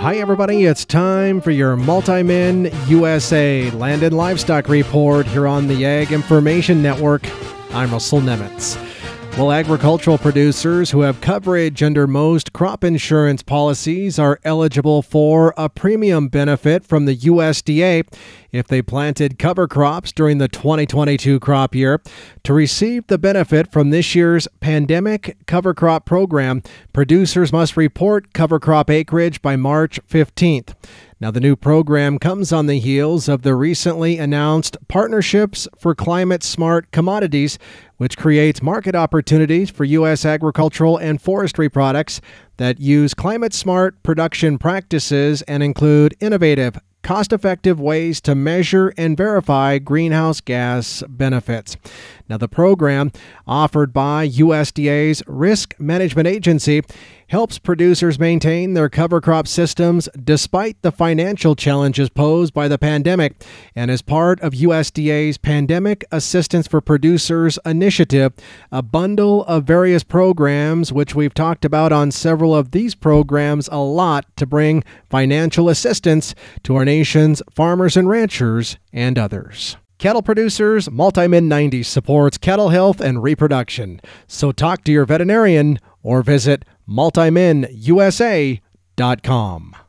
Hi, everybody. It's time for your Multi-Min USA Land and Livestock Report here on the Ag Information Network. I'm Russell Nemitz. Well, agricultural producers who have coverage under most crop insurance policies are eligible for a premium benefit from the USDA if they planted cover crops during the 2022 crop year. To receive the benefit from this year's pandemic cover crop program, producers must report cover crop acreage by March 15th. Now, the new program comes on the heels of the recently announced Partnerships for Climate Smart Commodities, which creates market opportunities for U.S. agricultural and forestry products that use climate-smart production practices and include innovative, cost-effective ways to measure and verify greenhouse gas benefits. Now, the program, offered by USDA's Risk Management Agency, helps producers maintain their cover crop systems despite the financial challenges posed by the pandemic, and is part of USDA's Pandemic Assistance for Producers initiative, a bundle of various programs which we've talked about on several of these programs a lot to bring financial assistance to our nation's farmers and ranchers and others. Cattle Producers Multi-Min 90 supports cattle health and reproduction. So talk to your veterinarian or visit multiminusa.com.